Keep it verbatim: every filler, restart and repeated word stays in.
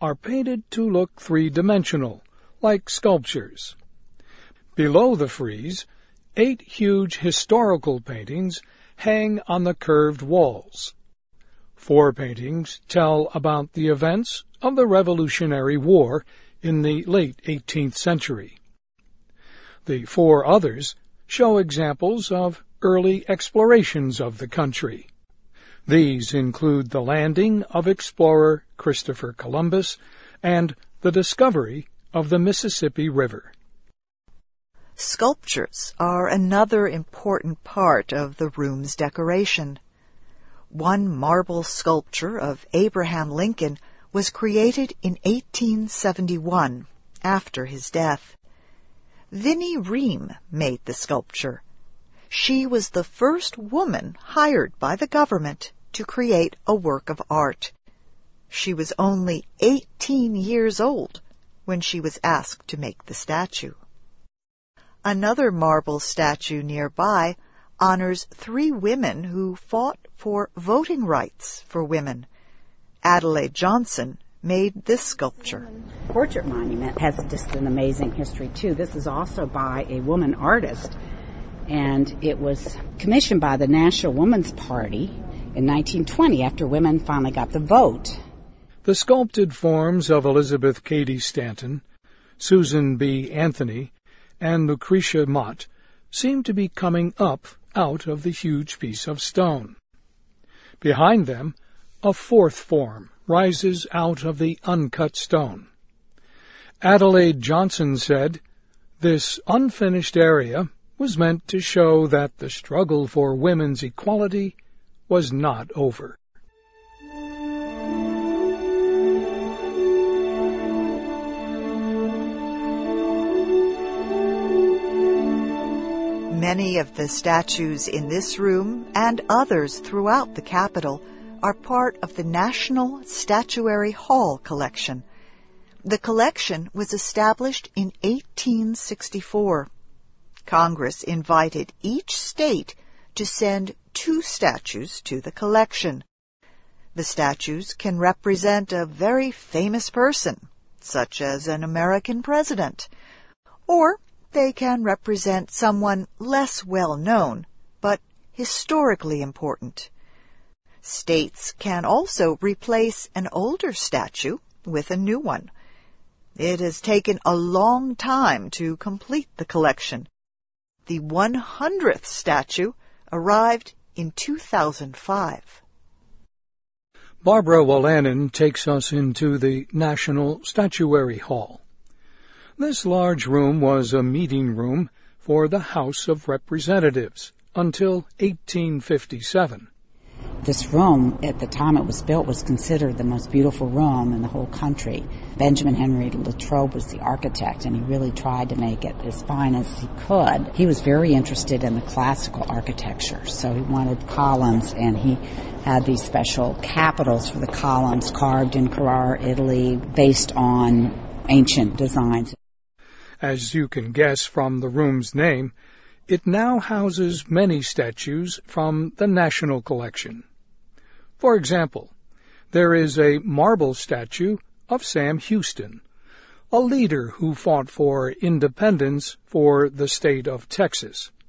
are painted to look three-dimensional, like sculptures. Below the frieze, eight huge historical paintings hang on the curved walls. Four paintings tell about the events of the Revolutionary War in the late eighteenth century. The four others show examples of early explorations of the country. These include the landing of explorer Christopher Columbus and the discovery of the Mississippi River. Sculptures are another important part of the room's decoration. One marble sculpture of Abraham Lincoln was created in eighteen seventy-one, after his death. Vinnie Ream made the sculpture. She was the first woman hired by the government to create a work of art. She was only eighteen years old when she was asked to make the statue. Another marble statue nearby honors three women who fought for voting rights for women. Adelaide Johnson made this sculpture. The Portrait Monument has just an amazing history, too. This is also by a woman artist, and it was commissioned by the National Woman's Party in nineteen twenty after women finally got the vote. The sculpted forms of Elizabeth Cady Stanton, Susan B. Anthony, and Lucretia Mott seem to be coming up out of the huge piece of stone. Behind them, a fourth form rises out of the uncut stone. Adelaide Johnson said, "This unfinished area was meant to show that the struggle for women's equality was not over." Many of the statues in this room and others throughout the Capitol are part of the National Statuary Hall collection. The collection was established in eighteen sixty-four. Congress invited each state to send two statues to the collection. The statues can represent a very famous person, such as an American president, or they can represent someone less well known, but historically important. States can also replace an older statue with a new one. It has taken a long time to complete the collection. The one hundredth statue arrived in two thousand five. Barbara Wolanin takes us into the National Statuary Hall. This large room was a meeting room for the House of Representatives until eighteen fifty-seven. This room, at the time it was built, was considered the most beautiful room in the whole country. Benjamin Henry Latrobe was the architect, and he really tried to make it as fine as he could. He was very interested in the classical architecture, so he wanted columns, and he had these special capitals for the columns carved in Carrara, Italy, based on ancient designs. As you can guess from the room's name, it now houses many statues from the National Collection. For example, there is a marble statue of Sam Houston, a leader who fought for independence for the state of Texas.